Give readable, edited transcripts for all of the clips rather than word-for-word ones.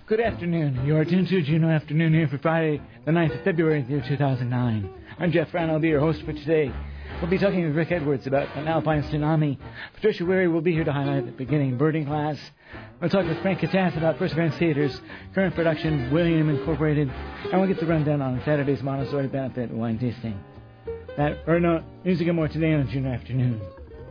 Good afternoon. You are tuned to Juneau Afternoon here for Friday, the 9th of February, the year 2009. I'm Jeff Brown. I'll be your host for today. We'll be talking with Rick Edwards about an alpine tsunami. Patricia Weary will be here to highlight the beginning birding class. We'll talk with Frank Katas about Perseverance Theater's current production, William Incorporated, and we'll get the rundown on Saturday's Montessori benefit wine tasting. Music and more today on Juneau Afternoon.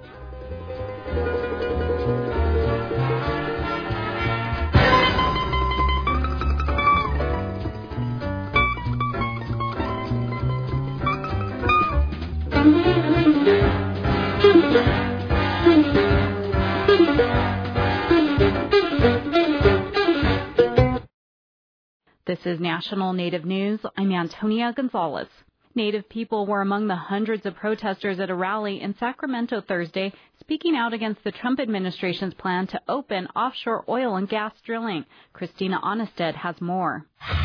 This is National Native News. I'm Antonia Gonzalez. Native people were among the hundreds of protesters at a rally in Sacramento Thursday, speaking out against the Trump administration's plan to open offshore oil and gas drilling. Christina Onnested has more.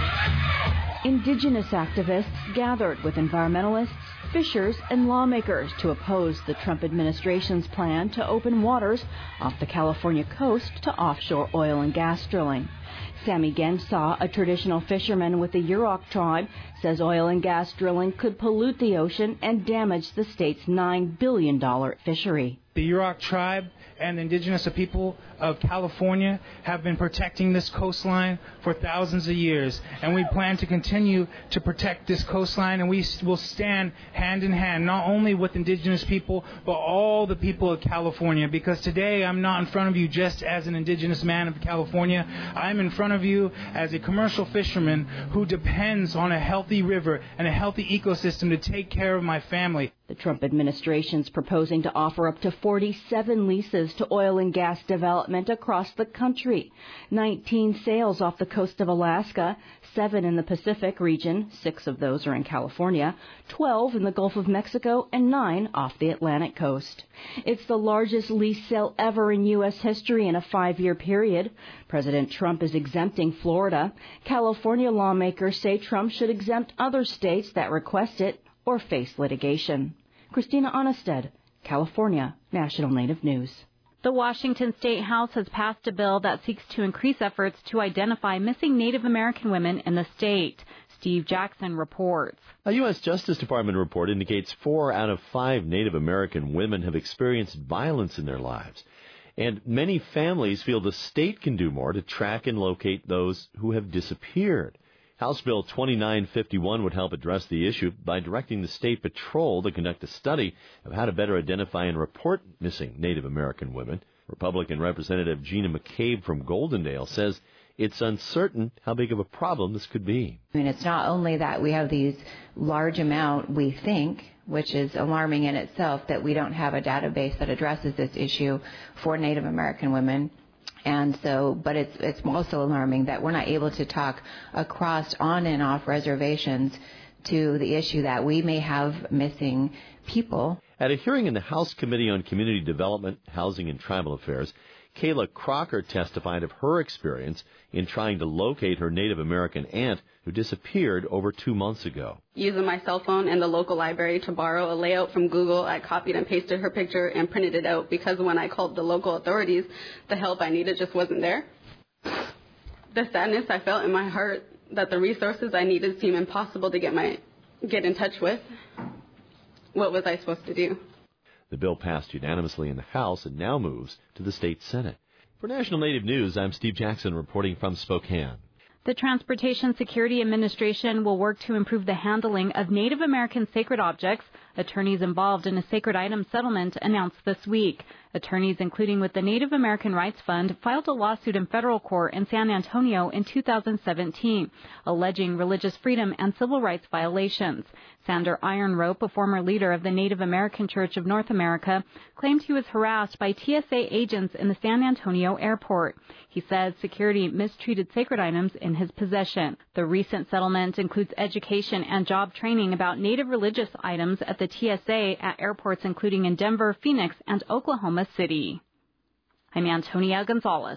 Indigenous activists gathered with environmentalists, fishers, and lawmakers to oppose the Trump administration's plan to open waters off the California coast to offshore oil and gas drilling. Sammy Gensaw, a traditional fisherman with the Yurok tribe, says oil and gas drilling could pollute the ocean and damage the state's $9 billion fishery. The Yurok tribe and the indigenous people of California have been protecting this coastline for thousands of years, and we plan to continue to protect this coastline, and we will stand hand in hand, not only with indigenous people, but all the people of California, because today I'm not in front of you just as an indigenous man of California. I'm in front of you as a commercial fisherman who depends on a healthy river and a healthy ecosystem to take care of my family. The Trump administration's proposing to offer up to 47 leases to oil and gas development across the country. 19 sales off the coast of Alaska, 7 in the Pacific region, 6 of those are in California, 12 in the Gulf of Mexico, and 9 off the Atlantic coast. It's the largest lease sale ever in U.S. history in a 5-year period. President Trump is exempting Florida. California lawmakers say Trump should exempt other states that request it or face litigation. Christina Onnested, California, National Native News. The Washington State House has passed a bill that seeks to increase efforts to identify missing Native American women in the state. Steve Jackson reports. A U.S. Justice Department report indicates 4 out of 5 Native American women have experienced violence in their lives. And many families feel the state can do more to track and locate those who have disappeared. House Bill 2951 would help address the issue by directing the State Patrol to conduct a study of how to better identify and report missing Native American women. Republican Representative Gina McCabe from Goldendale says it's uncertain how big of a problem this could be. I mean, it's not only that we have these large amount, we think, which is alarming in itself, that we don't have a database that addresses this issue for Native American women. And so, but it's also alarming that we're not able to talk across on and off reservations to the issue that we may have missing people. At a hearing in the House Committee on Community Development, Housing, and Tribal Affairs, Kayla Crocker testified of her experience in trying to locate her Native American aunt who disappeared over 2 months ago. Using my cell phone and the local library to borrow a layout from Google, I copied and pasted her picture and printed it out because when I called the local authorities, the help I needed just wasn't there. The sadness I felt in my heart that the resources I needed seemed impossible to get in touch with. What was I supposed to do? The bill passed unanimously in the House and now moves to the state Senate. For National Native News, I'm Steve Jackson reporting from Spokane. The Transportation Security Administration will work to improve the handling of Native American sacred objects. Attorneys involved in a sacred item settlement announced this week. Attorneys, including with the Native American Rights Fund, filed a lawsuit in federal court in San Antonio in 2017, alleging religious freedom and civil rights violations. Sander Ironrope, a former leader of the Native American Church of North America, claimed he was harassed by TSA agents in the San Antonio airport. He says security mistreated sacred items in his possession. The recent settlement includes education and job training about Native religious items at the TSA at airports including in Denver, Phoenix, and Oklahoma City. I'm Antonia Gonzalez.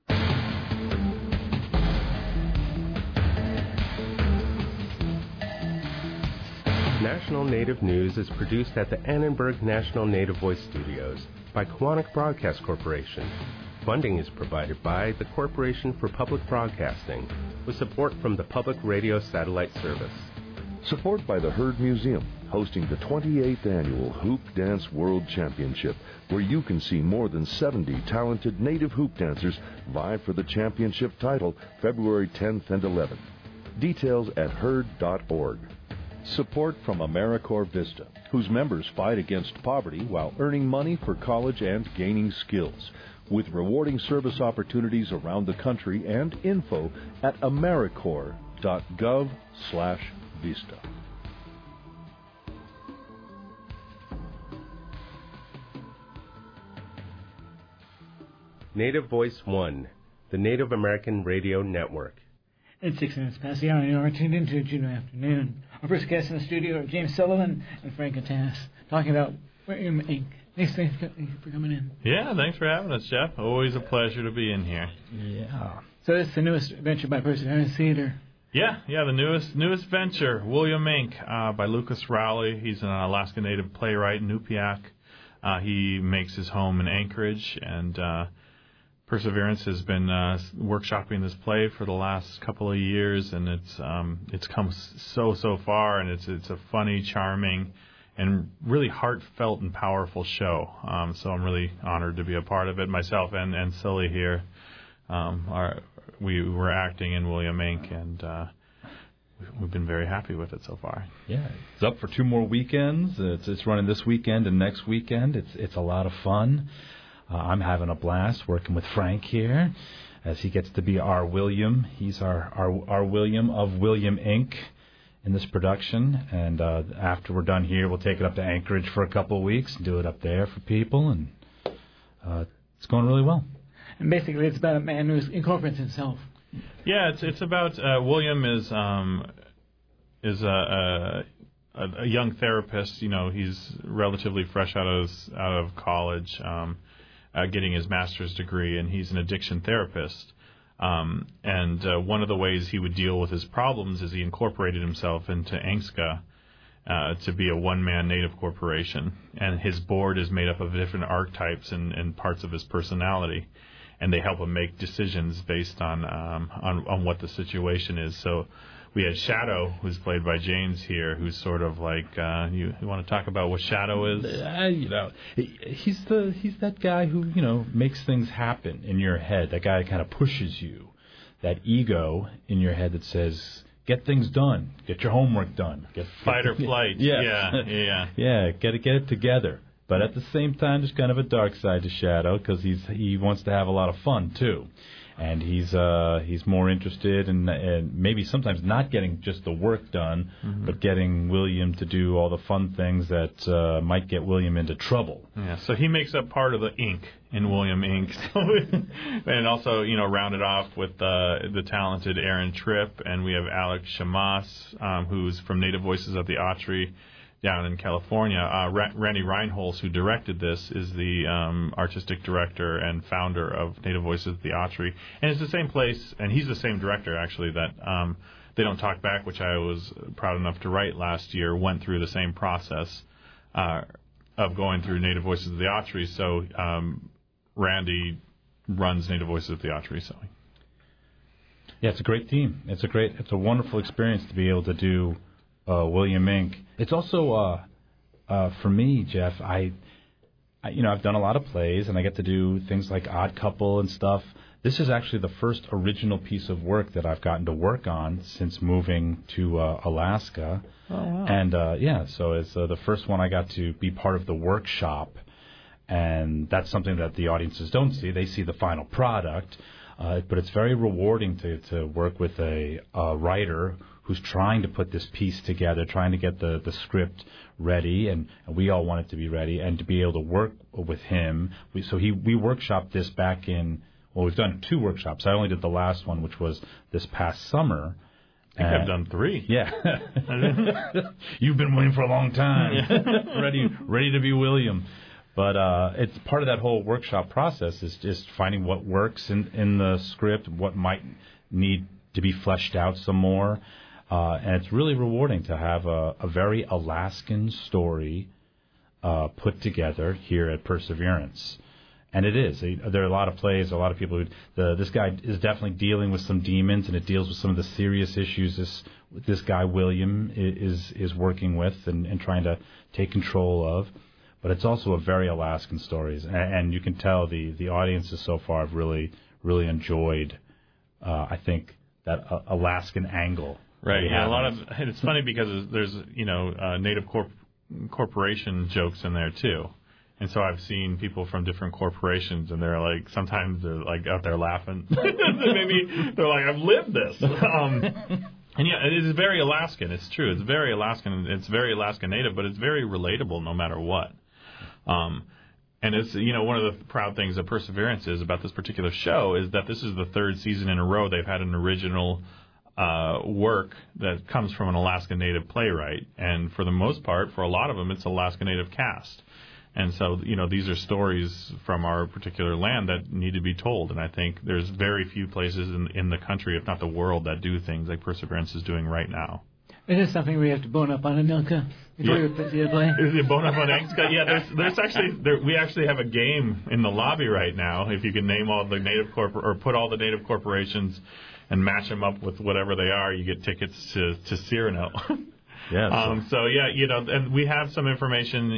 National Native News is produced at the Annenberg National Native Voice Studios by Quantic Broadcast Corporation. Funding is provided by the Corporation for Public Broadcasting, with support from the Public Radio Satellite Service. Support by the Heard Museum, hosting the 28th Annual Hoop Dance World Championship, where you can see more than 70 talented native hoop dancers vie for the championship title February 10th and 11th. Details at heard.org. Support from AmeriCorps Vista, whose members fight against poverty while earning money for college and gaining skills, with rewarding service opportunities around the country and info at americorps.gov/Vista. Native Voice One, the Native American Radio Network. It's 6 minutes past the hour, and you are tuned into Juneau Afternoon. Our first guests in the studio are James Sullivan and Frank Atas, talking about William Inc. Thanks for coming in. Yeah, thanks for having us, Jeff. Always a pleasure to be in here. Yeah. So this is the newest venture by Perseverance Theater. Yeah, the newest venture, William Inc. By Lucas Rowley. He's an Alaska Native playwright in Nupiaq. He makes his home in Anchorage, and Perseverance has been workshopping this play for the last couple of years, and it's come so far, and it's a funny, charming, and really heartfelt and powerful show. So I'm really honored to be a part of it. Myself and Sully here, we were acting in William Inc., and we've been very happy with it so far. Yeah, it's up for 2 more weekends. It's running this weekend and next weekend. It's a lot of fun. I'm having a blast working with Frank here, as he gets to be our William. He's our William of William Inc. in this production. And after we're done here, we'll take it up to Anchorage for a couple of weeks and do it up there for people. And it's going really well. And basically, it's about a man who incorporates himself. Yeah, it's about William is a young therapist. You know, he's relatively fresh out of college. Getting his master's degree, and he's an addiction therapist. And one of the ways he would deal with his problems is he incorporated himself into ANCSCA to be a one-man Native corporation. And his board is made up of different archetypes and parts of his personality, and they help him make decisions based on what the situation is. So we had Shadow, who's played by James here, who's sort of like, you want to talk about what Shadow is? He's that guy who, makes things happen in your head. That guy that kind of pushes you. That ego in your head that says, get things done. Get your homework done. Fight or flight. Yeah. Yeah, get it together. But at the same time, there's kind of a dark side to Shadow, because he wants to have a lot of fun, too. And he's more interested in maybe sometimes not getting just the work done, but getting William to do all the fun things that might get William into trouble. Yeah, so he makes up part of the Inc. in William Inc. And also, rounded off with the talented Aaron Tripp, and we have Alex Shamas, who's from Native Voices of the Autry down in California. Randy Reinholz, who directed this, is the artistic director and founder of Native Voices of the Autry. And it's the same place, and he's the same director, actually, that They Don't Talk Back, which I was proud enough to write last year, went through the same process of going through Native Voices of the Autry. So Randy runs Native Voices of the Autry. So. Yeah, it's a great team. It's a wonderful experience to be able to do William Inc. It's also for me, Jeff. I've done a lot of plays, and I get to do things like Odd Couple and stuff. This is actually the first original piece of work that I've gotten to work on since moving to Alaska. Oh, wow. And so it's the first one I got to be part of the workshop, and that's something that the audiences don't see. They see the final product, but it's very rewarding to work with a writer who's trying to put this piece together, trying to get the script ready, and we all want it to be ready, and to be able to work with him. We workshopped this back in, we've done 2 workshops. I only did the last one, which was this past summer. I think I've done 3. Yeah. You've been William for a long time. ready to be William. But it's part of that whole workshop process is just finding what works in the script, what might need to be fleshed out some more. And it's really rewarding to have a very Alaskan story put together here at Perseverance. And it is. There are a lot of plays, a lot of people this guy is definitely dealing with some demons, and it deals with some of the serious issues this guy William is working with and trying to take control of. But it's also a very Alaskan stories, and you can tell the audiences so far have really, really enjoyed, I think, that Alaskan angle. Right. Yeah. It's funny because there's native corporation jokes in there too. And so I've seen people from different corporations, and sometimes they're out there laughing. Maybe they're like, I've lived this. And yeah, it is very Alaskan. It's true. It's very Alaskan. It's very Alaskan native, but it's very relatable no matter what. And it's, one of the proud things that Perseverance is about this particular show is that this is the third season in a row they've had an original work that comes from an Alaska Native playwright. And for the most part, for a lot of them, it's Alaska Native cast. And so, these are stories from our particular land that need to be told. And I think there's very few places in the country, if not the world, that do things like Perseverance is doing right now. It is something we have to bone up on Anilka before you play. Is it bone up on Angska? Yeah, there's actually we actually have a game in the lobby right now. If you can name all the native or put all the native corporations and match them up with whatever they are, you get tickets to Cyrano. Yes. So yeah, and we have some information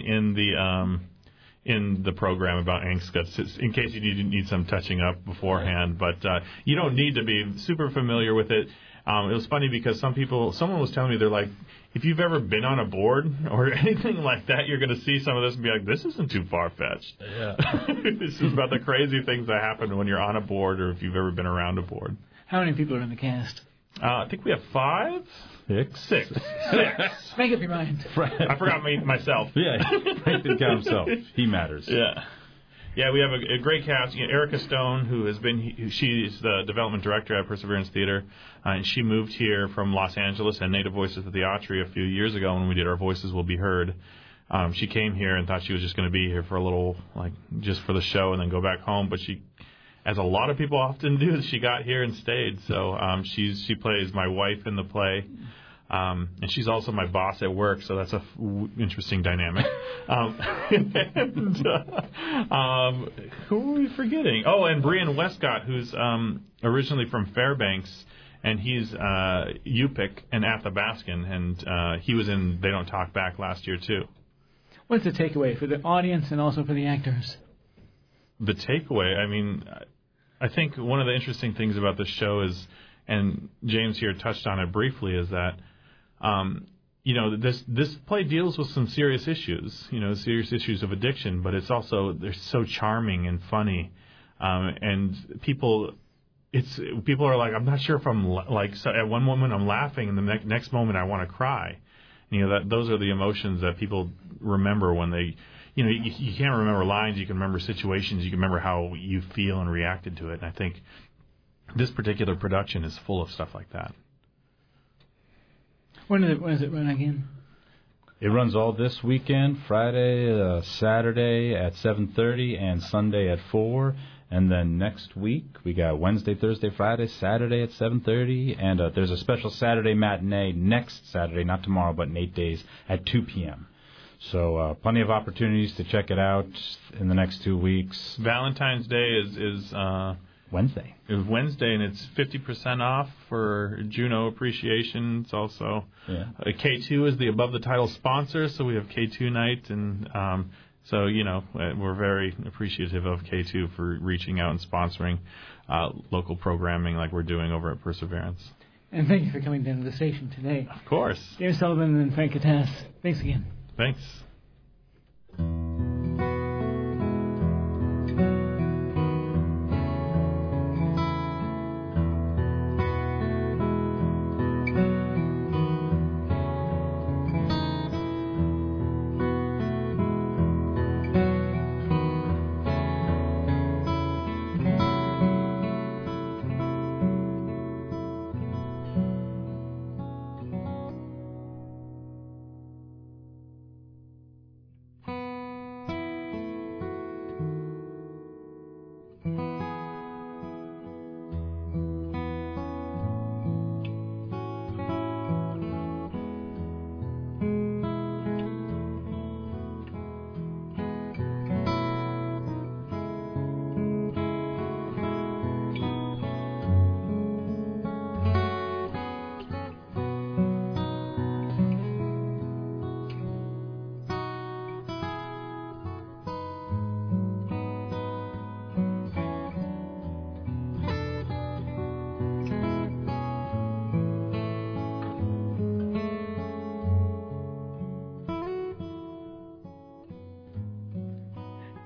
in the program about Angska in case you need some touching up beforehand. But you don't need to be super familiar with it. It was funny because someone was telling me, they're like, if you've ever been on a board or anything like that, you're going to see some of this and be like, this isn't too far-fetched. Yeah. This is about the crazy things that happen when you're on a board or if you've ever been around a board. How many people are in the cast? I think we have 5? 6. Make up your mind. I forgot myself. Yeah, Frank didn't count himself. He matters. Yeah. Yeah, we have a great cast. Erica Stone, she's the development director at Perseverance Theater, and she moved here from Los Angeles and Native Voices at the Autry a few years ago when we did Our Voices Will Be Heard. She came here and thought she was just going to be here for a little, just for the show and then go back home. But she, as a lot of people often do, she got here and stayed. So she plays my wife in the play. And she's also my boss at work, so that's a interesting dynamic. Who are we forgetting? Oh, and Brian Westcott, who's originally from Fairbanks, and he's Yupik and Athabaskan, and he was in They Don't Talk Back last year, too. What's the takeaway for the audience and also for the actors? The takeaway, I think one of the interesting things about this show is, and James here touched on it briefly, is that this play deals with some serious issues, serious issues of addiction, but it's also, they're so charming and funny. And people are like, I'm not sure if I'm so at one moment I'm laughing and the next moment I want to cry. Those are the emotions that people remember when they, you can't remember lines, you can remember situations, you can remember how you feel and reacted to it. And I think this particular production is full of stuff like that. When does it run again? It runs all this weekend, Friday, Saturday at 7:30, and Sunday at 4. And then next week, we got Wednesday, Thursday, Friday, Saturday at 7:30. And there's a special Saturday matinee next Saturday, not tomorrow, but in 8 days, at 2 p.m. So plenty of opportunities to check it out in the next 2 weeks. Valentine's Day is Wednesday. It was Wednesday, and it's 50% off for Juno Appreciation. It's also K2 is the Above the Title sponsor, so we have K2 night, and so we're very appreciative of K2 for reaching out and sponsoring local programming like we're doing over at Perseverance. And thank you for coming down to the station today. Of course. James Sullivan and Frank Katas. Thanks again. Thanks.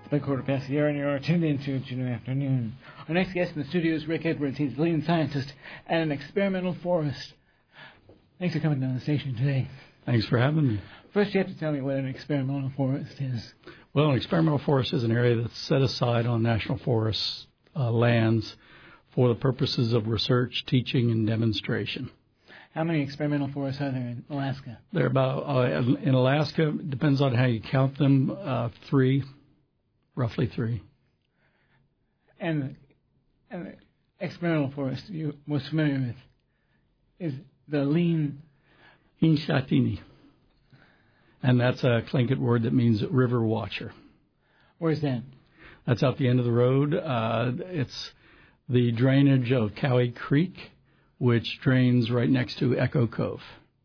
It's been 1:15, and you're tuned into Juneau Afternoon. Our next guest in the studio is Rick Edwards. He's a leading scientist at an experimental forest. Thanks for coming down the station today. Thanks for having me. First, you have to tell me what an experimental forest is. Well, an experimental forest is an area that's set aside on national forest lands for the purposes of research, teaching, and demonstration. How many experimental forests are there in Alaska? There are about, in Alaska, it depends on how you count them, roughly three. And the experimental forest you're most familiar with is the Lean Inshatini. And that's a Tlingit word that means river watcher. Where's that? That's out the end of the road. It's the drainage of Cowie Creek, which drains right next to Echo Cove.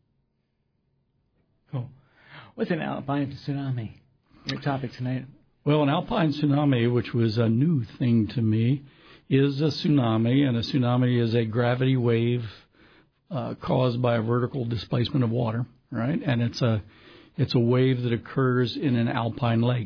Cool. What's an alpine tsunami? Your topic tonight. Well, an alpine tsunami, which was a new thing to me, is a tsunami, and a tsunami is a gravity wave caused by a vertical displacement of water, right? And it's a wave that occurs in an alpine lake.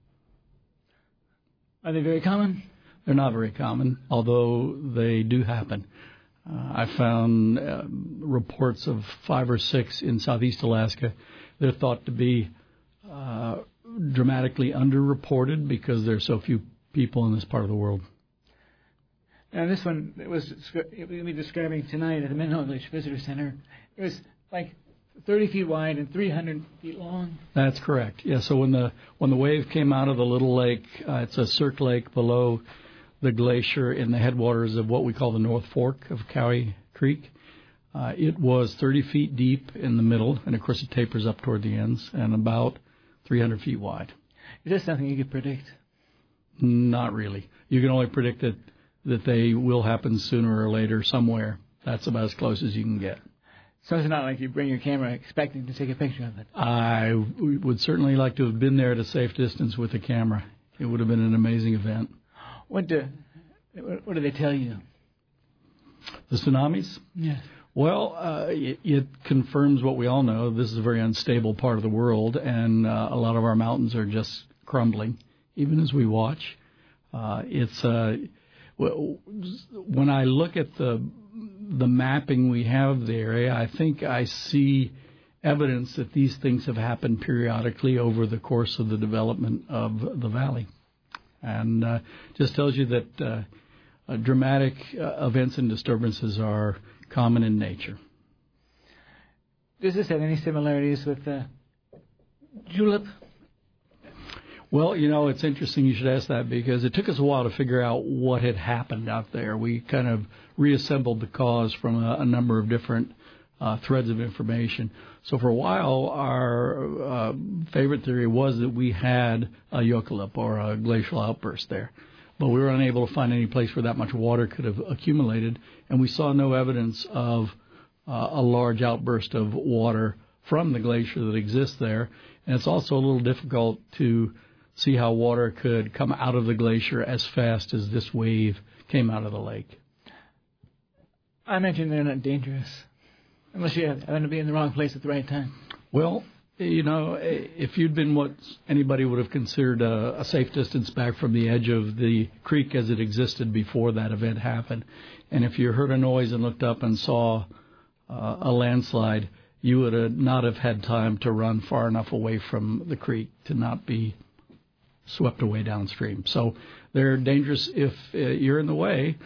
Are they very common? They're not very common, although they do happen. I found reports of 5 or 6 in southeast Alaska. They're thought to be dramatically underreported because there are so few people in this part of the world. Now, this one it was going to be describing tonight at the Menlo Glacier Visitor Center. It was like 30 feet wide and 300 feet long. That's correct. Yeah. So when the wave came out of the little lake, it's a cirque lake below the glacier in the headwaters of what we call the North Fork of Cowie Creek. It was 30 feet deep in the middle, and of course it tapers up toward the ends, and about 300 feet wide. Is this something you could predict? Not really. You can only predict that they will happen sooner or later somewhere. That's about as close as you can get. So it's not like you bring your camera expecting to take a picture of it. I would certainly like to have been there at a safe distance with the camera. It would have been an amazing event. What do they tell you? The tsunamis? Yes. Well, it confirms what we all know. This is a very unstable part of the world, and a lot of our mountains are just crumbling, even as we watch. When I look at the mapping we have of the area, I think I see evidence that these things have happened periodically over the course of the development of the valley. And just tells you that dramatic events and disturbances are common in nature. Does this have any similarities with julep? Well, it's interesting you should ask that because it took us a while to figure out what had happened out there. We kind of reassembled the cause from a number of different threads of information. So for a while, our favorite theory was that we had a eucalypt or a glacial outburst there. But we were unable to find any place where that much water could have accumulated, and we saw no evidence of a large outburst of water from the glacier that exists there. And it's also a little difficult to see how water could come out of the glacier as fast as this wave came out of the lake. I imagine they're not dangerous, unless you happen to be in the wrong place at the right time. Well, if you'd been what anybody would have considered a safe distance back from the edge of the creek as it existed before that event happened, and if you heard a noise and looked up and saw a landslide, you would not have had time to run far enough away from the creek to not be swept away downstream. So they're dangerous if you're in the way.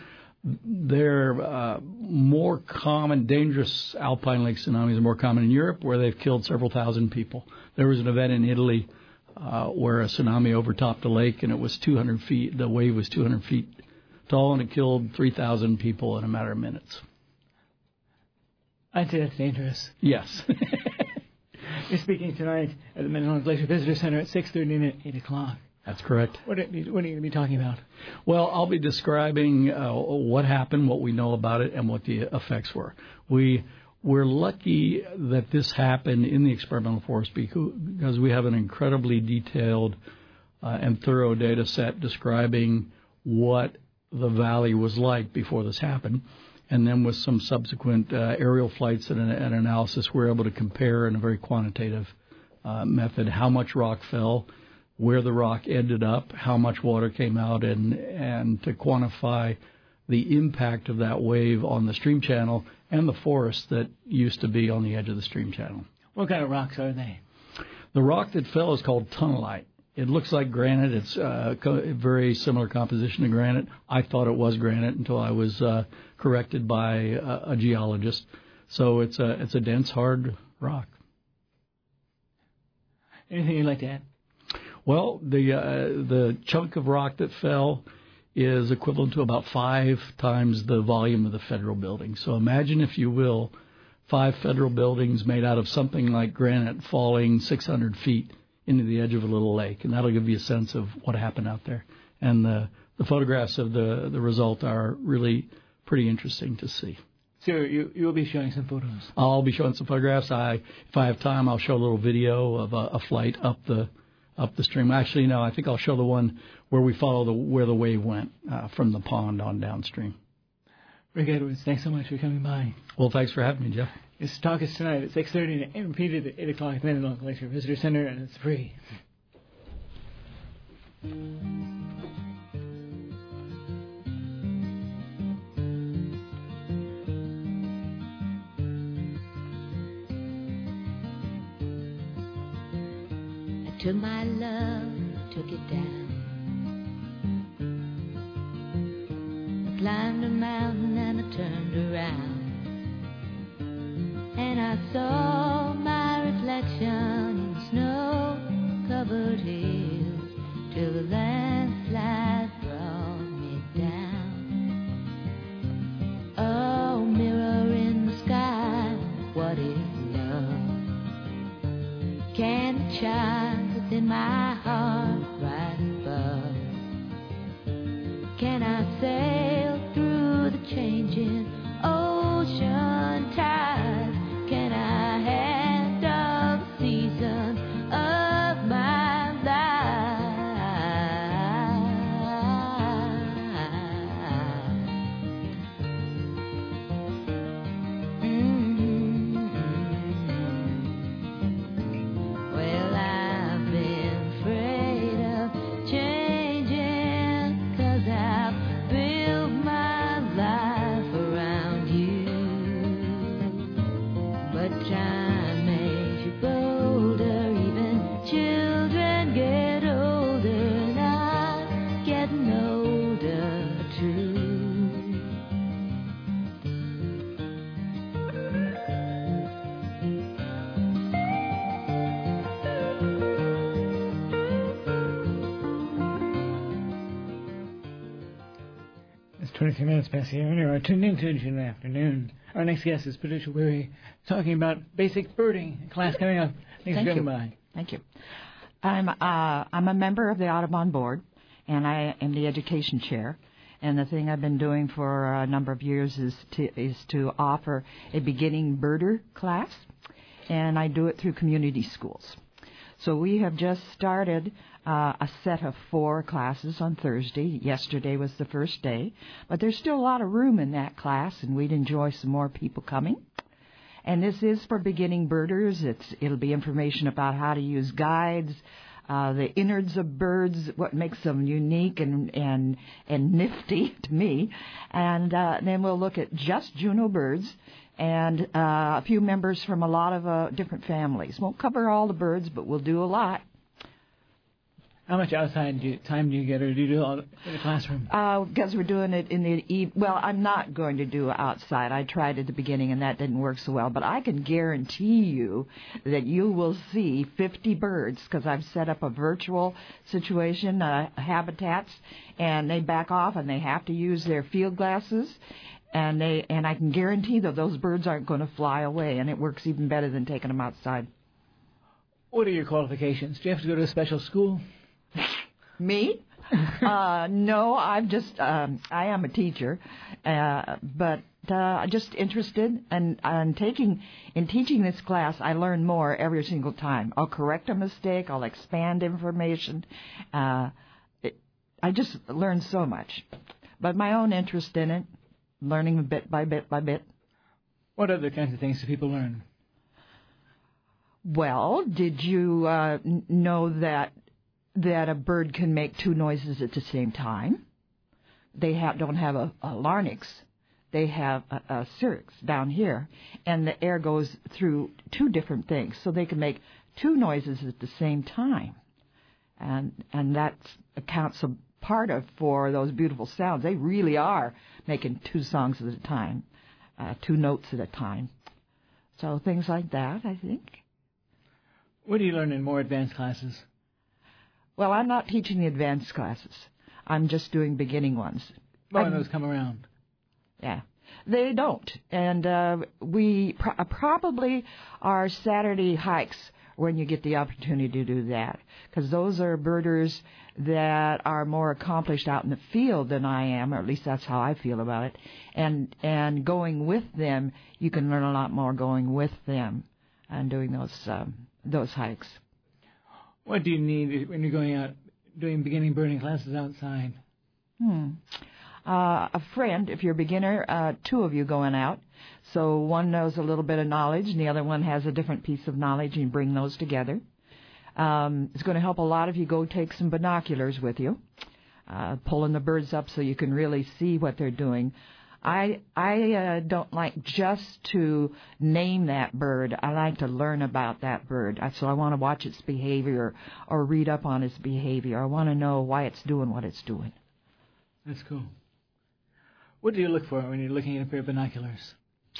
They're more common, dangerous alpine lake tsunamis are more common in Europe, where they've killed several thousand people. There was an event in Italy where a tsunami overtopped a lake, and it was 200 feet. The wave was 200 feet tall, and it killed 3,000 people in a matter of minutes. I'd say that's dangerous. Yes. You're speaking tonight at the Menlo Glacier Visitor Center at 6:30 and at 8 o'clock. That's correct. What are you going to be talking about? Well, I'll be describing what happened, what we know about it, and what the effects were. We're lucky that this happened in the experimental forest because we have an incredibly detailed and thorough data set describing what the valley was like before this happened. And then with some subsequent aerial flights and analysis, we're able to compare in a very quantitative method how much rock fell, where the rock ended up, how much water came out, and to quantify the impact of that wave on the stream channel and the forest that used to be on the edge of the stream channel. What kind of rocks are they? The rock that fell is called tunnelite. It looks like granite. It's a very similar composition to granite. I thought it was granite until I was corrected by a geologist. So it's a dense, hard rock. Anything you'd like to add? Well, the chunk of rock that fell is equivalent to about 5 times the volume of the federal building. So imagine, if you will, 5 federal buildings made out of something like granite falling 600 feet into the edge of a little lake, and that'll give you a sense of what happened out there. And the photographs of the result are really pretty interesting to see. So you'll be showing some photos? I'll be showing some photographs. If I have time, I'll show a little video of a flight up the stream. Actually, no, I think I'll show the one where we follow where the wave went from the pond on downstream. Rick Edwards, thanks so much for coming by. Well, thanks for having me, Jeff. This talk is tonight at 6:30 and repeated at 8 o'clock at the Local Lecture Visitor Center, and it's free. I took my love, took it down. I climbed a mountain and I turned around. And I saw my reflection in snow-covered hills till the landslide brought me down. Oh, mirror in the sky, what is love? Can it shine within my heart right above? Can I sail through the changing ocean tide? Can I handle the season of my Well, I've been afraid of changing, 'cause I've built my life around you. But time makes you bolder, even children get older, and I'm getting older too. It's 23 minutes past the hour, and you are tuned into June afternoon. Our next guest is Patricia Weary, talking about basic birding. A class coming up. Thanks for coming by. Thank you. I'm a member of the Audubon Board, and I am the education chair. And the thing I've been doing for a number of years is to offer a beginning birder class, and I do it through community schools. So we have just started a set of 4 classes on Thursday. Yesterday was the first day, but there's still a lot of room in that class, and we'd enjoy some more people coming. And this is for beginning birders. It'll be information about how to use guides, the innards of birds, what makes them unique and nifty to me. And then we'll look at just Juneau birds and a few members from a lot of different families. Won't cover all the birds, but we'll do a lot. How much outside time do you get, or do you do it all in the classroom? Because we're doing it in the well, I'm not going to do outside. I tried at the beginning, and that didn't work so well. But I can guarantee you that you will see 50 birds, because I've set up a virtual situation, habitats, and they back off, and they have to use their field glasses. And I can guarantee that those birds aren't going to fly away, and it works even better than taking them outside. What are your qualifications? Do you have to go to a special school? Me? No, I am a teacher, but just interested, and in teaching this class, I learn more every single time. I'll correct a mistake, I'll expand information. I just learn so much. But my own interest in it, learning bit by bit by bit. What other kinds of things do people learn? Well, did you know that that a bird can make two noises at the same time. They don't have a larynx. They have a syrinx down here, and the air goes through two different things, so they can make two noises at the same time. And that accounts a part of for those beautiful sounds. They really are making two songs at a time, two notes at a time. So things like that, I think. What do you learn in more advanced classes? Well, I'm not teaching the advanced classes. I'm just doing beginning ones. When those come around. Yeah. They don't. And we probably are Saturday hikes when you get the opportunity to do that, because those are birders that are more accomplished out in the field than I am, or at least that's how I feel about it. And going with them, you can learn a lot more going with them and doing those hikes. What do you need when you're going out doing beginning birding classes outside? A friend, if you're a beginner, two of you going out. So one knows a little bit of knowledge and the other one has a different piece of knowledge, and you bring those together. It's going to help a lot if you go take some binoculars with you, pulling the birds up so you can really see what they're doing. I don't like just to name that bird. I like to learn about that bird. So I want to watch its behavior or read up on its behavior. I want to know why it's doing what it's doing. That's cool. What do you look for when you're looking at a pair of binoculars?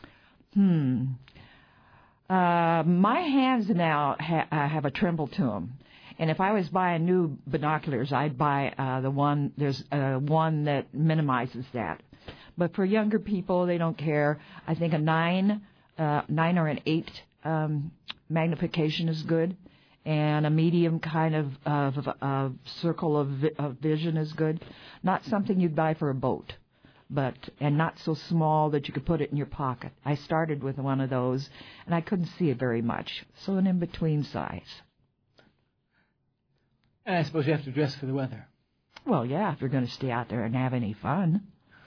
My hands now have a tremble to them. And if I was buying new binoculars, I'd buy there's one that minimizes that. But for younger people, they don't care. I think a 9 or an 8 magnification is good. And a medium kind of circle of vision is good. Not something you'd buy for a boat, and not so small that you could put it in your pocket. I started with one of those, and I couldn't see it very much. So an in-between size. And I suppose you have to dress for the weather. Well, yeah, if you're going to stay out there and have any fun.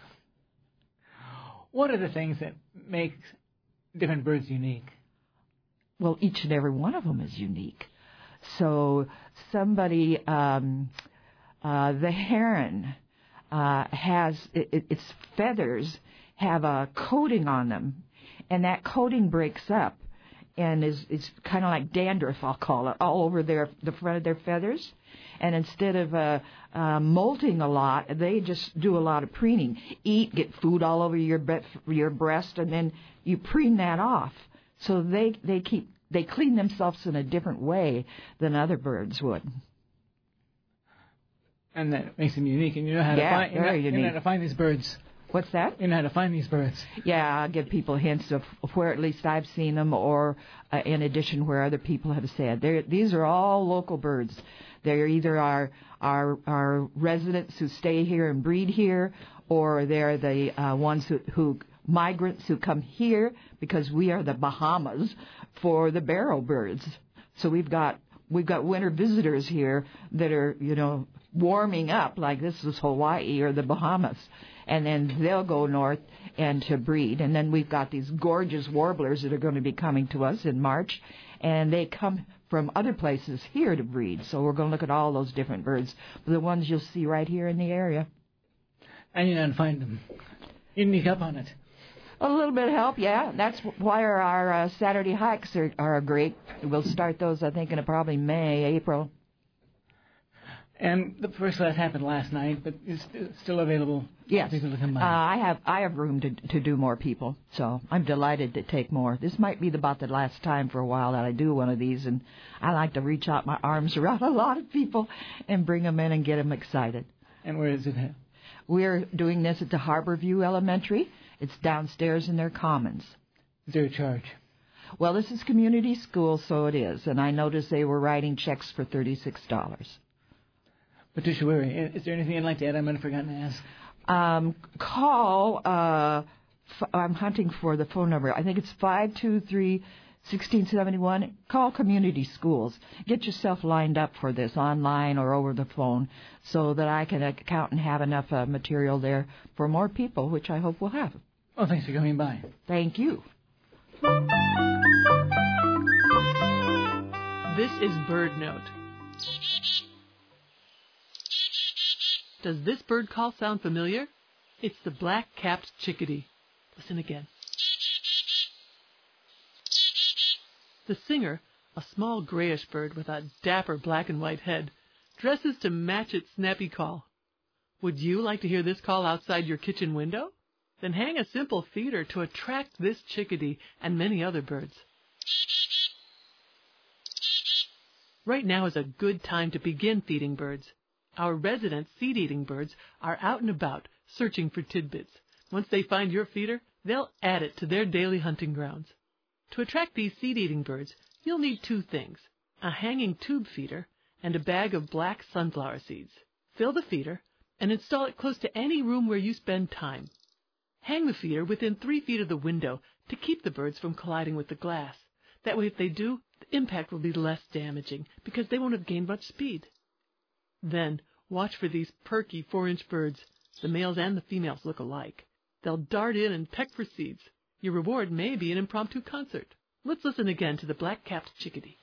What are the things that make different birds unique? Well, each and every one of them is unique. So somebody, the heron has, its feathers have a coating on them, and that coating breaks up and it's kind of like dandruff, I'll call it, all over the front of their feathers. And instead of molting a lot, they just do a lot of preening. Eat, get food all over your breast, and then you preen that off. So they clean themselves in a different way than other birds would. And that makes them unique, and you know how to find. You know how to find these birds. What's that? You know how to find these birds. Yeah, I'll give people hints of where at least I've seen them, or in addition where other people have said. These are all local birds. They're either our residents who stay here and breed here, or they're the ones who migrants who come here because we are the Bahamas for the barrow birds. So we've got winter visitors here that are, warming up, like this is Hawaii or the Bahamas. And then they'll go north and to breed. And then we've got these gorgeous warblers that are going to be coming to us in March. And they come from other places here to breed. So we're going to look at all those different birds, the ones you'll see right here in the area. And you know how to find them. You sneak up on it. A little bit of help, yeah. That's why our Saturday hikes are great. We'll start those, I think, in probably May, April. And the first class happened last night, but it's still available. Yes, for people to come by. I have room to do more people, so I'm delighted to take more. This might be about the last time for a while that I do one of these, and I like to reach out my arms around a lot of people and bring them in and get them excited. And where is it at? We're doing this at the Harborview Elementary. It's downstairs in their commons. Is there a charge? Well, this is community school, so it is, and I noticed they were writing checks for $36. Patricia Wary, is there anything you'd like to add I might have forgotten to ask? Call, I'm hunting for the phone number. I think it's 523-1671. Call community schools. Get yourself lined up for this online or over the phone so that I can account and have enough material there for more people, which I hope we'll have. Well, thanks for coming by. Thank you. This is Bird Note. Does this bird call sound familiar? It's the black-capped chickadee. Listen again. The singer, a small grayish bird with a dapper black and white head, dresses to match its snappy call. Would you like to hear this call outside your kitchen window? Then hang a simple feeder to attract this chickadee and many other birds. Right now is a good time to begin feeding birds. Our resident seed-eating birds are out and about, searching for tidbits. Once they find your feeder, they'll add it to their daily hunting grounds. To attract these seed-eating birds, you'll need two things: a hanging tube feeder and a bag of black sunflower seeds. Fill the feeder and install it close to any room where you spend time. Hang the feeder within 3 feet of the window to keep the birds from colliding with the glass. That way, if they do, the impact will be less damaging because they won't have gained much speed. Then, watch for these perky 4-inch birds. The males and the females look alike. They'll dart in and peck for seeds. Your reward may be an impromptu concert. Let's listen again to the black-capped chickadee.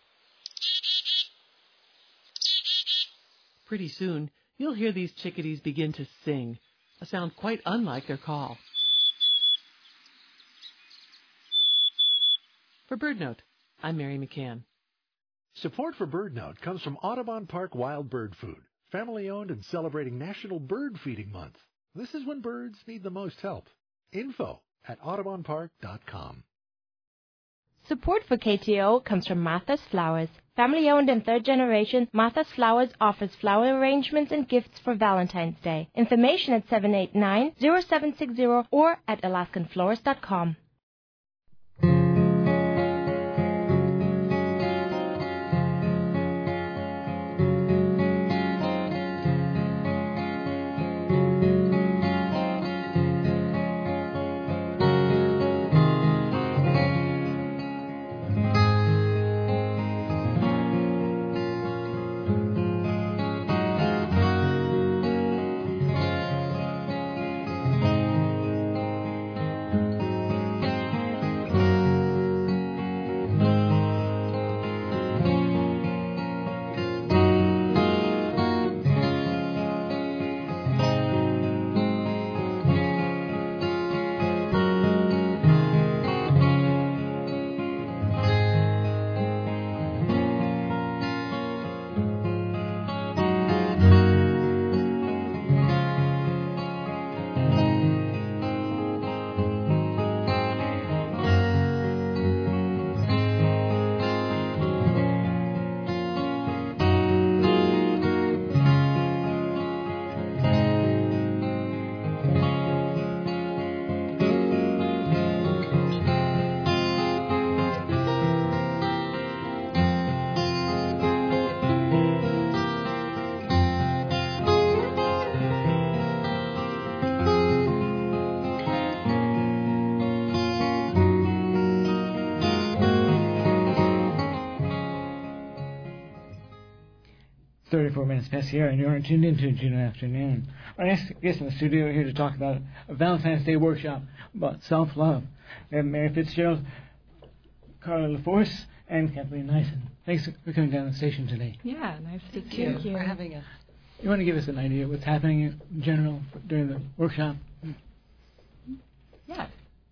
Pretty soon, you'll hear these chickadees begin to sing, a sound quite unlike their call. For BirdNote, I'm Mary McCann. Support for BirdNote comes from Audubon Park Wild Bird Food, family-owned and celebrating National Bird Feeding Month. This is when birds need the most help. Info at audubonpark.com. Support for KTO comes from Martha's Flowers. Family-owned and third generation, Martha's Flowers offers flower arrangements and gifts for Valentine's Day. Information at 789-0760 or at alaskanflorist.com. Minutes past the hour, and you're tuned into Juno Afternoon. Our next guest in the studio are here to talk about a Valentine's Day workshop about self-love. We have Mary Fitzgerald, Carla LaForce, and Kathleen Nyssen. Thanks for coming down the station today. Yeah, nice to see you for having us. You want to give us an idea of what's happening in general during the workshop? Yeah.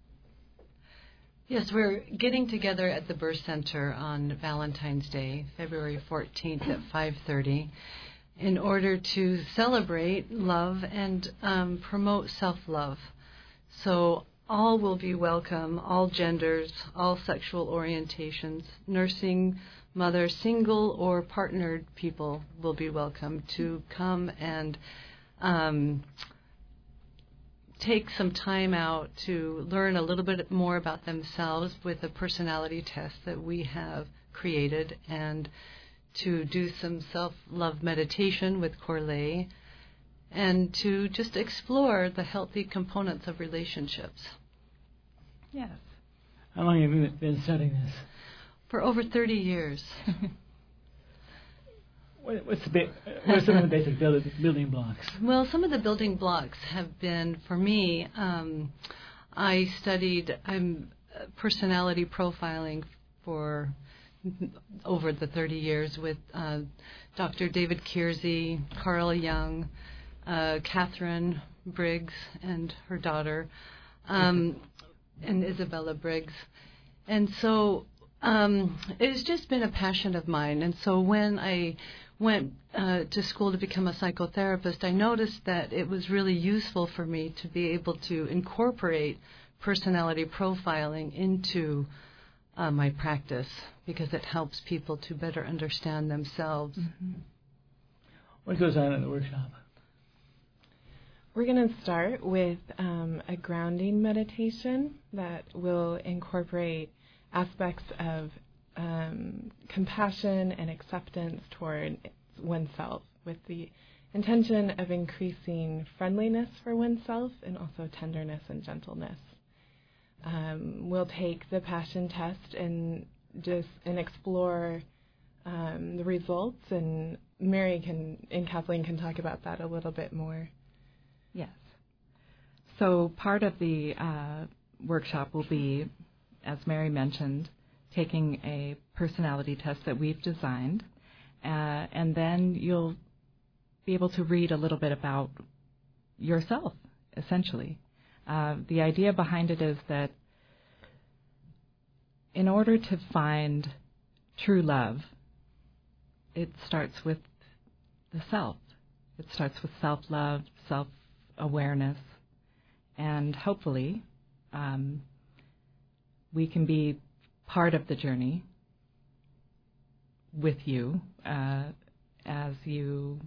Yes, we're getting together at the Burr Center on Valentine's Day, February 14th at 5:30, in order to celebrate love and promote self-love. So all will be welcome, all genders, all sexual orientations, nursing, mother, single or partnered people will be welcome to come and take some time out to learn a little bit more about themselves with a personality test that we have created, and to do some self-love meditation with Corley, and to just explore the healthy components of relationships. Yes. How long have you been studying this? For over 30 years. What are some of the basic building blocks? Well, some of the building blocks have been, for me, I studied personality profiling for over the 30 years with Dr. David Kiersey, Carl Jung, Catherine Briggs and her daughter, and Isabella Briggs. And so it's just been a passion of mine. And so when I went to school to become a psychotherapist, I noticed that it was really useful for me to be able to incorporate personality profiling into my practice, because it helps people to better understand themselves. Mm-hmm. What goes on in the workshop? We're going to start with a grounding meditation that will incorporate aspects of compassion and acceptance toward oneself, with the intention of increasing friendliness for oneself and also tenderness and gentleness. We'll take the passion test and explore the results, and Mary and Kathleen can talk about that a little bit more. Yes. So part of the workshop will be, as Mary mentioned, taking a personality test that we've designed, and then you'll be able to read a little bit about yourself, essentially. The idea behind it is that in order to find true love, it starts with the self. It starts with self-love, self-awareness, and hopefully we can be part of the journey with you as you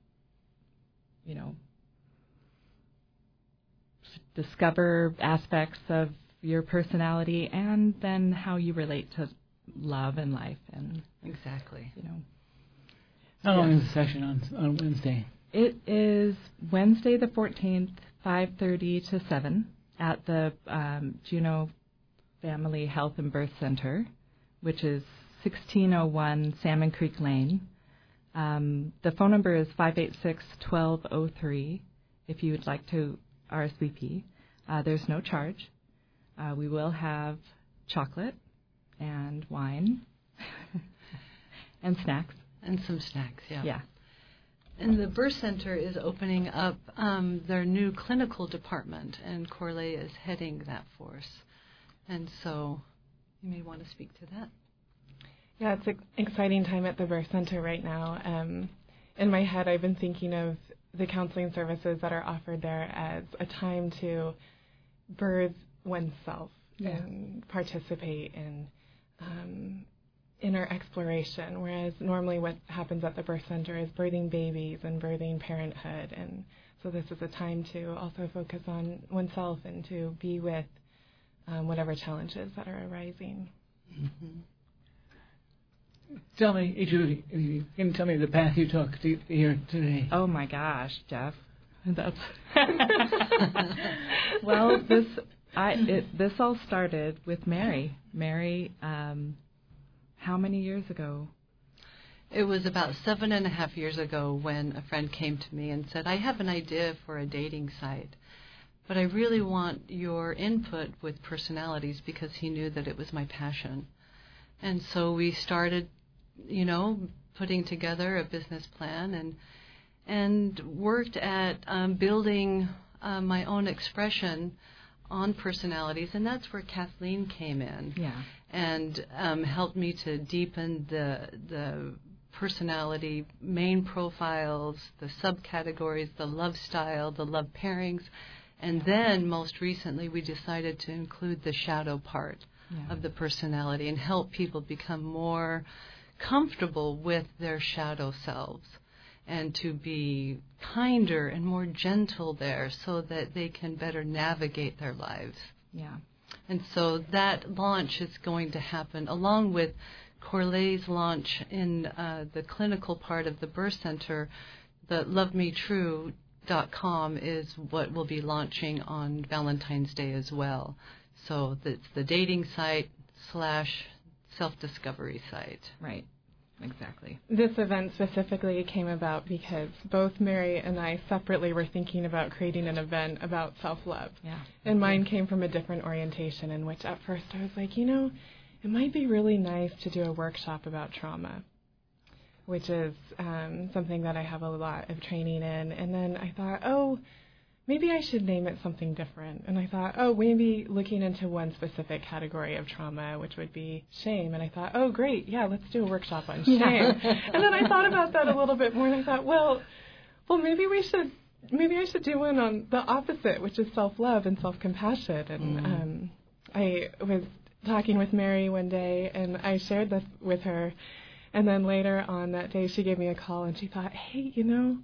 discover aspects of your personality, and then how you relate to love and life. And exactly. How long is the session on Wednesday? It is Wednesday the 14th, 5:30 to 7 at the Juneau Family Health and Birth Center, which is 1601 Salmon Creek Lane. The phone number is 586-1203 if you would like to RSVP. There's no charge. We will have chocolate and wine and snacks. And some snacks, yeah. Yeah. And the Birth Center is opening up their new clinical department, and Corley is heading that for us. And so you may want to speak to that. Yeah, it's an exciting time at the Birth Center right now. In my head, I've been thinking of the counseling services that are offered there as a time to birth oneself and participate in inner exploration, whereas normally what happens at the Birth Center is birthing babies and birthing parenthood. And so this is a time to also focus on oneself and to be with whatever challenges that are arising. Mm-hmm. Tell me, each of you can tell me the path you took to here today. Oh my gosh, Jeff, that's well. This all started with Mary. Mary, how many years ago? It was about 7.5 years ago when a friend came to me and said, "I have an idea for a dating site, but I really want your input with personalities," because he knew that it was my passion. And so we started, putting together a business plan and worked at building my own expression on personalities, and that's where Kathleen came in and helped me to deepen the personality main profiles, the subcategories, the love style, the love pairings, and then most recently we decided to include the shadow part of the personality and help people become more comfortable with their shadow selves and to be kinder and more gentle there so that they can better navigate their lives. Yeah. And so that launch is going to happen along with Corley's launch in the clinical part of the Birth Center. The LoveMeTrue.com is what will be launching on Valentine's Day as well. So it's the dating site / self-discovery site. Right. Exactly. This event specifically came about because both Mary and I separately were thinking about creating an event about self-love. Yeah. And mine came from a different orientation, in which at first I was like, it might be really nice to do a workshop about trauma. which is something that I have a lot of training in. And then I thought, oh, maybe I should name it something different. And I thought, oh, maybe looking into one specific category of trauma, which would be shame. And I thought, oh, great, yeah, let's do a workshop on shame. And then I thought about that a little bit more, and I thought, well, maybe I should do one on the opposite, which is self-love and self-compassion. And I was talking with Mary one day, and I shared this with her. And then later on that day, she gave me a call, and she thought, hey,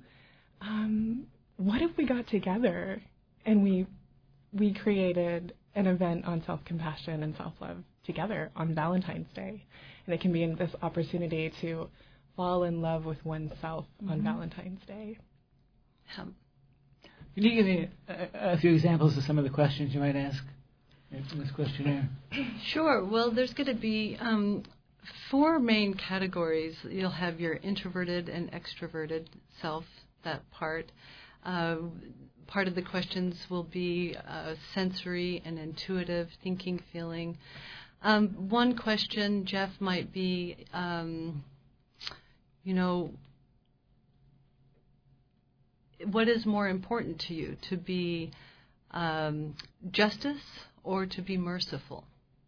what if we got together and we created an event on self-compassion and self-love together on Valentine's Day? And it can be this opportunity to fall in love with oneself on Valentine's Day. Can you give me a few examples of some of the questions you might ask in this questionnaire? Sure. Well, there's going to be 4 main categories. You'll have your introverted and extroverted self, that part. Part of the questions will be sensory and intuitive, thinking, feeling. One question, Jeff, might be, what is more important to you, to be justice or to be merciful?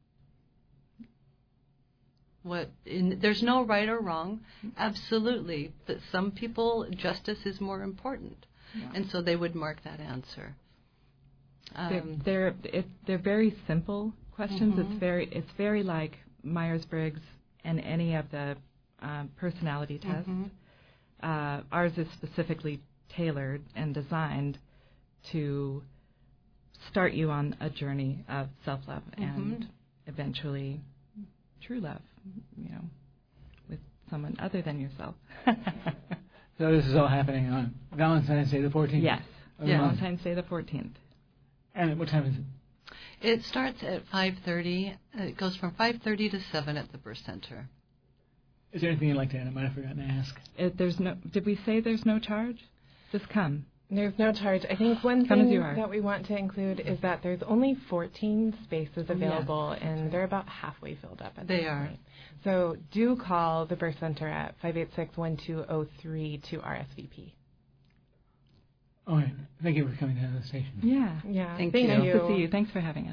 There's no right or wrong, absolutely, but some people, justice is more important, and so they would mark that answer. They're very simple questions. It's very like Myers-Briggs and any of the personality tests. Ours is specifically tailored and designed to start you on a journey of self-love and eventually true love, with someone other than yourself. So this is all happening on Valentine's Day the 14th? Yes, Valentine's Day the 14th. And what time is it? It starts at 5:30. It goes from 5:30 to 7 at the Birth Center. Is there anything you'd like to add? I might have forgotten to ask. Did we say there's no charge? Just come. There's no charge. I think one thing that we want to include is that there's only 14 spaces available, and they're about halfway filled up at this point. So do call the Birth Center at 586-1203 to RSVP. All right. Thank you for coming down to the station. Yeah. Thank you. Nice to see you. Thanks for having us.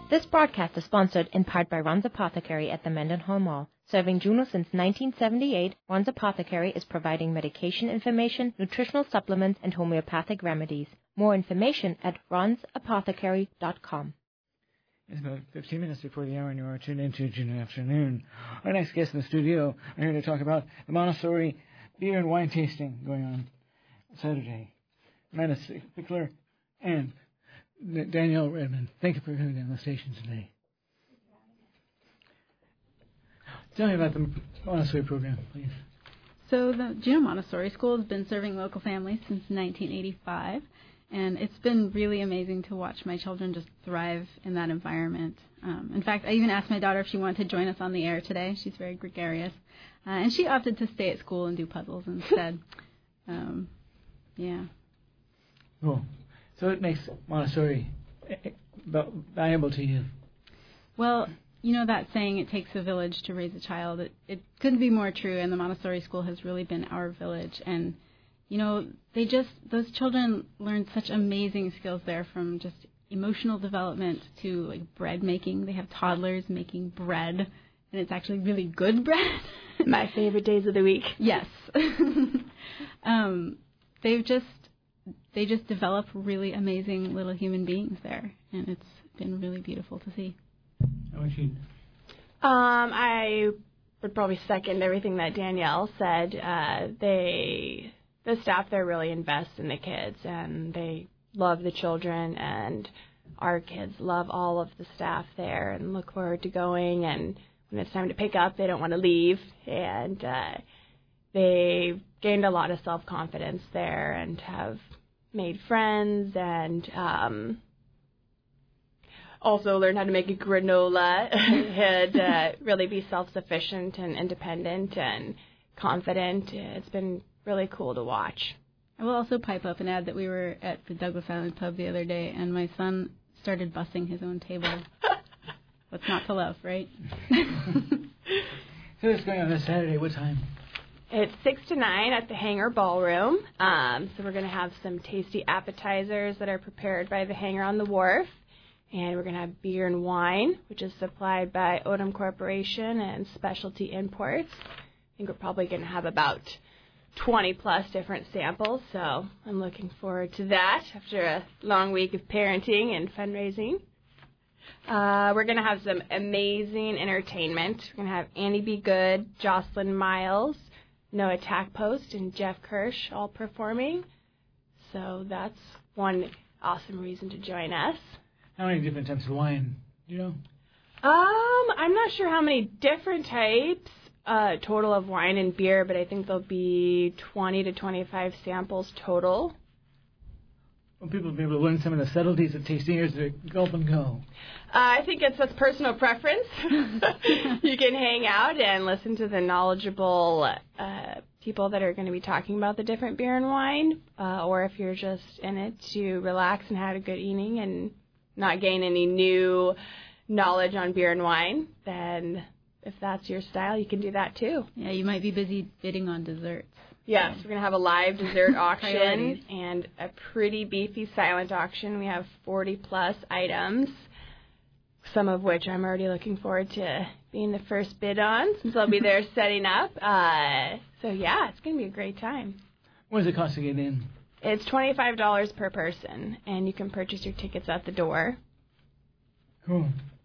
This broadcast is sponsored in part by Ron's Apothecary at the Mendenhall Mall. Serving Juneau since 1978, Ron's Apothecary is providing medication information, nutritional supplements, and homeopathic remedies. More information at ronsapothecary.com. It's about 15 minutes before the hour, and you are tuned into Juneau Afternoon. Our next guest in the studio are here to talk about the Montessori beer and wine tasting going on Saturday. Amanda Pickler and Danielle Redmond, thank you for coming down the station today. Tell me about the Montessori program, please. So the Juneau Montessori School has been serving local families since 1985, and it's been really amazing to watch my children just thrive in that environment. In fact, I even asked my daughter if she wanted to join us on the air today. She's very gregarious, and she opted to stay at school and do puzzles instead. Yeah. Cool. So it makes Montessori valuable to you? Well, you know that saying, it takes a village to raise a child. It couldn't be more true, and the Montessori school has really been our village. And, you know, those children learn such amazing skills there, from just emotional development to, like, bread making. They have toddlers making bread, and it's actually really good bread. My favorite days of the week. Yes. They just develop really amazing little human beings there, and it's been really beautiful to see. How about you? I would probably second everything that Danielle said. The staff there really invest in the kids, and they love the children, and our kids love all of the staff there and look forward to going, and when it's time to pick up, they don't want to leave, and they gained a lot of self-confidence there and have made friends, and also learned how to make a granola and really be self-sufficient and independent and confident. It's been really cool to watch. I will also pipe up and add that we were at the Douglas Island pub the other day, and my son started bussing his own table. What's not to love, right? So it's going on this Saturday. What time? It's 6 to 9 at the Hangar Ballroom. So we're going to have some tasty appetizers that are prepared by the Hangar on the Wharf. And we're going to have beer and wine, which is supplied by Odom Corporation and Specialty Imports. I think we're probably going to have about 20-plus different samples. So I'm looking forward to that after a long week of parenting and fundraising. We're going to have some amazing entertainment. We're going to have Annie B. Good, Jocelyn Miles, Noah Tackpost, and Jeff Kirsch all performing. So that's one awesome reason to join us. How many different types of wine do you know? I'm not sure how many different types total of wine and beer, but I think there'll be 20 to 25 samples total. Will people be able to learn some of the subtleties of tasting, or is it gulp and go? I think that's personal preference. You can hang out and listen to the knowledgeable people that are going to be talking about the different beer and wine, or if you're just in it to relax and have a good evening and not gain any new knowledge on beer and wine, then if that's your style, you can do that too. Yeah, you might be busy bidding on desserts. Yes, we're going to have a live dessert auction and a pretty beefy silent auction. We have 40-plus items, some of which I'm already looking forward to being the first bid on, since I'll be there setting up. So, yeah, it's going to be a great time. What does it cost to get in? It's $25 per person, and you can purchase your tickets at the door. Cool.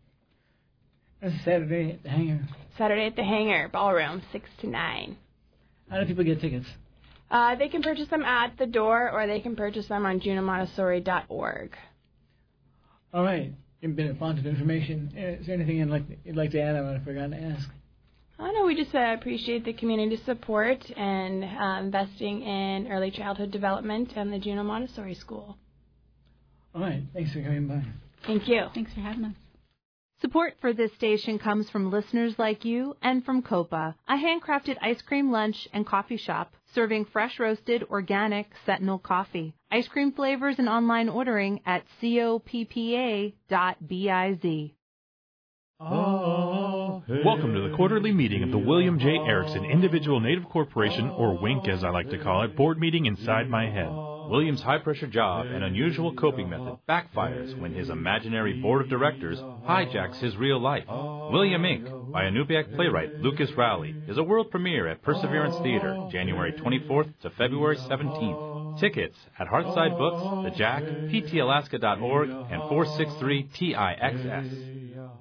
That's Saturday at the Hangar. Saturday at the Hangar, Ballroom, 6 to 9. How do people get tickets? They can purchase them at the door, or they can purchase them on juneaumontessori.org. All right. You've been a font of information. Is there anything you'd like to add I might have forgotten to ask? I know we just appreciate the community support and investing in early childhood development and the Juneau Montessori School. All right. Thanks for coming by. Thank you. Thanks for having us. Support for this station comes from listeners like you and from Copa, a handcrafted ice cream lunch and coffee shop serving fresh roasted organic Sentinel coffee. Ice cream flavors and online ordering at coppa.biz. Welcome to the quarterly meeting of the William J. Erickson Individual Native Corporation, or WINC as I like to call it, board meeting inside my head. William's high-pressure job and unusual coping method backfires when his imaginary board of directors hijacks his real life. William Ink, by Inupiaq playwright Lucas Rowley, is a world premiere at Perseverance Theater, January 24th to February 17th. Tickets at Heartside Books, The Jack, ptalaska.org, and 463-TIXS.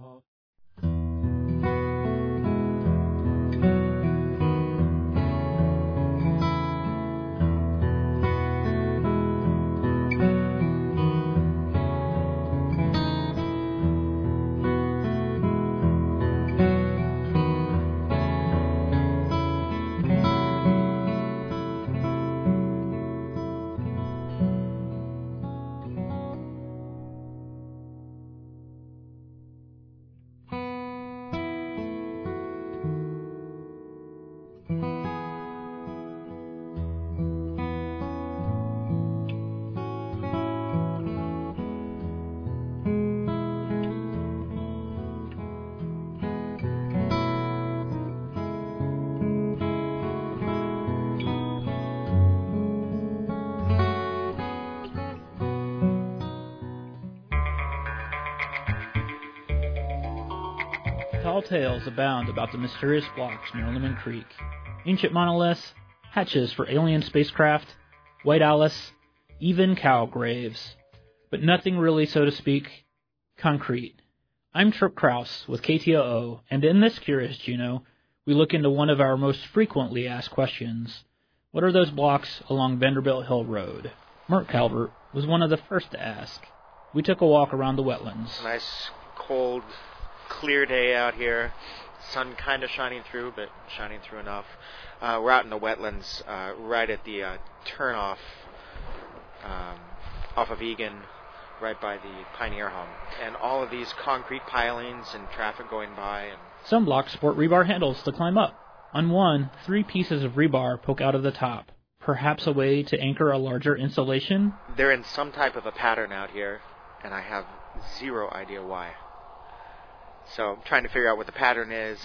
Tall tales abound about the mysterious blocks near Lemon Creek. Ancient monoliths, hatches for alien spacecraft, White Alice, even cow graves. But nothing really, so to speak, concrete. I'm Trip Kraus with KTOO, and in this Curious Juno, we look into one of our most frequently asked questions. What are those blocks along Vanderbilt Hill Road? Mark Calvert was one of the first to ask. We took a walk around the wetlands. Nice, cold, clear day out here. Sun kind of shining through, but shining through enough. We're out in the wetlands, right at the turnoff off of Egan, right by the Pioneer Home. And all of these concrete pilings and traffic going by. And some blocks sport rebar handles to climb up. On one, 3 pieces of rebar poke out of the top. Perhaps a way to anchor a larger insulation? They're in some type of a pattern out here, and I have zero idea why. So I'm trying to figure out what the pattern is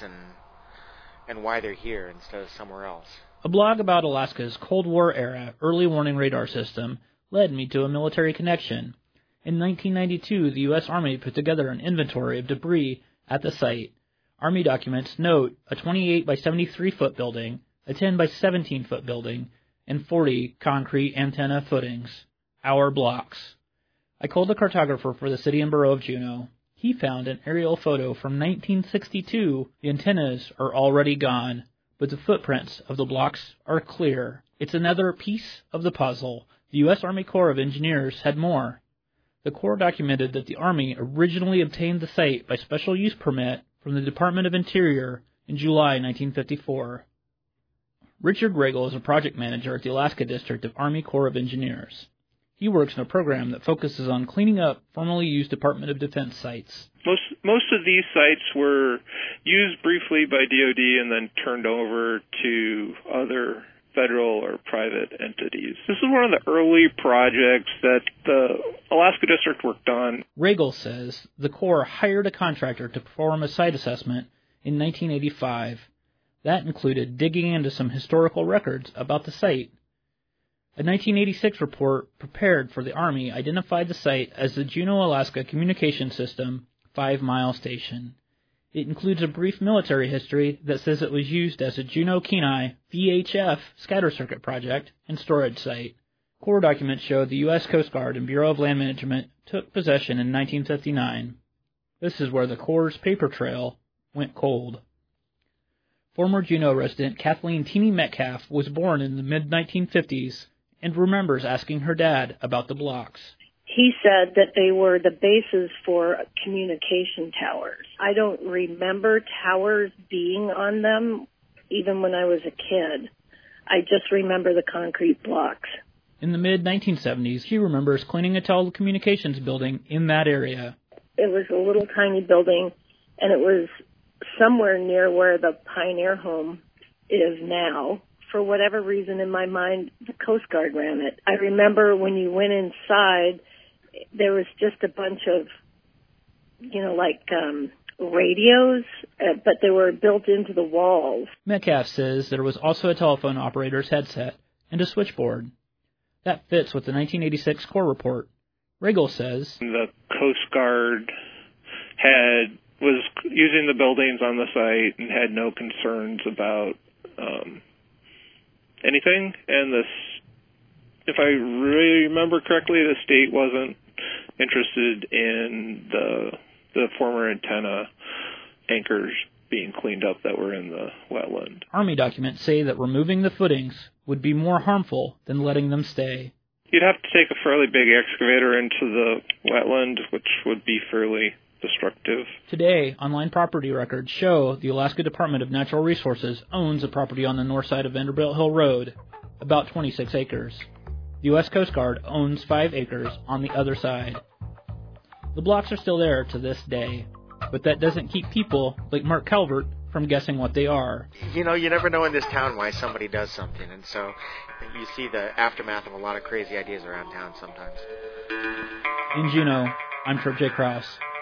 and why they're here instead of somewhere else. A blog about Alaska's Cold War-era early warning radar system led me to a military connection. In 1992, the U.S. Army put together an inventory of debris at the site. Army documents note a 28 by 73 foot building, a 10 by 17 foot building, and 40 concrete antenna footings. Our blocks. I called the cartographer for the city and borough of Juneau. He found an aerial photo from 1962. The antennas are already gone, but the footprints of the blocks are clear. It's another piece of the puzzle. The U.S. Army Corps of Engineers had more. The Corps documented that the Army originally obtained the site by special use permit from the Department of Interior in July 1954. Richard Regal is a project manager at the Alaska District of Army Corps of Engineers. He works in a program that focuses on cleaning up formerly used Department of Defense sites. Most of these sites were used briefly by DoD and then turned over to other federal or private entities. This is one of the early projects that the Alaska District worked on. Regal says the Corps hired a contractor to perform a site assessment in 1985. That included digging into some historical records about the site. A 1986 report prepared for the Army identified the site as the Juneau, Alaska Communication System 5 Mile Station. It includes a brief military history that says it was used as a Juneau-Kenai VHF scatter circuit project and storage site. Corps documents show the U.S. Coast Guard and Bureau of Land Management took possession in 1959. This is where the Corps' paper trail went cold. Former Juneau resident Kathleen Teeny Metcalf was born in the mid-1950s and remembers asking her dad about the blocks. He said that they were the bases for communication towers. I don't remember towers being on them, even when I was a kid. I just remember the concrete blocks. In the mid-1970s, she remembers cleaning a telecommunications building in that area. It was a little tiny building, and it was somewhere near where the Pioneer Home is now. For whatever reason in my mind, the Coast Guard ran it. I remember when you went inside, there was just a bunch of, radios, but they were built into the walls. Metcalf says there was also a telephone operator's headset and a switchboard. That fits with the 1986 Corps report. Regal says the Coast Guard was using the buildings on the site and had no concerns about anything. And if I remember correctly, the state wasn't interested in the former antenna anchors being cleaned up that were in the wetland. Army documents say that removing the footings would be more harmful than letting them stay. You'd have to take a fairly big excavator into the wetland, which would be fairly destructive. Today, online property records show the Alaska Department of Natural Resources owns a property on the north side of Vanderbilt Hill Road, about 26 acres. The U.S. Coast Guard owns 5 acres on the other side. The blocks are still there to this day, but that doesn't keep people like Mark Calvert from guessing what they are. You know, you never know in this town why somebody does something, and so you see the aftermath of a lot of crazy ideas around town sometimes. In Juneau, I'm Trip J. Krause.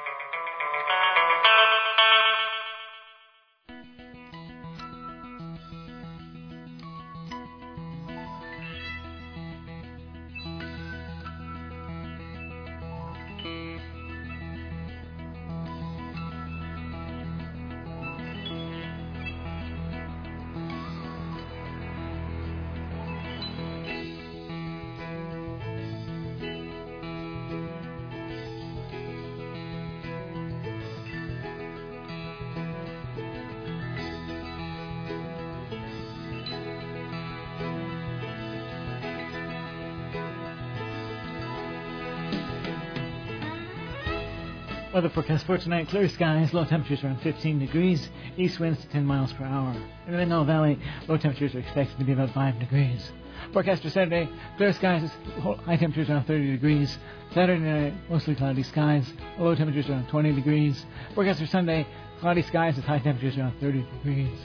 Weather forecast for tonight: clear skies, low temperatures around 15 degrees, east winds to 10 miles per hour. In the Mid-Nile Valley, low temperatures are expected to be about 5 degrees. Forecast for Saturday: clear skies, high temperatures around 30 degrees. Saturday night, mostly cloudy skies, low temperatures around 20 degrees. Forecast for Sunday: cloudy skies with high temperatures around 30 degrees.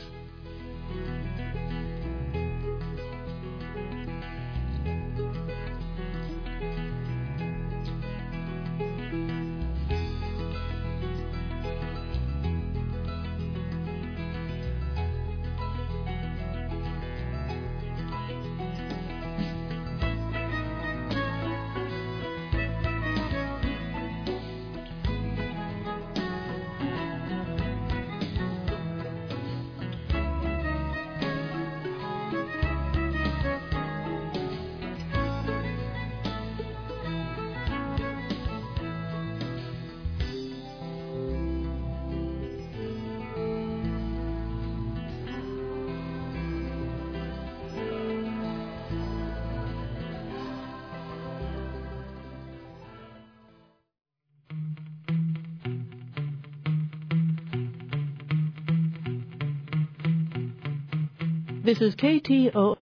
This is KTO.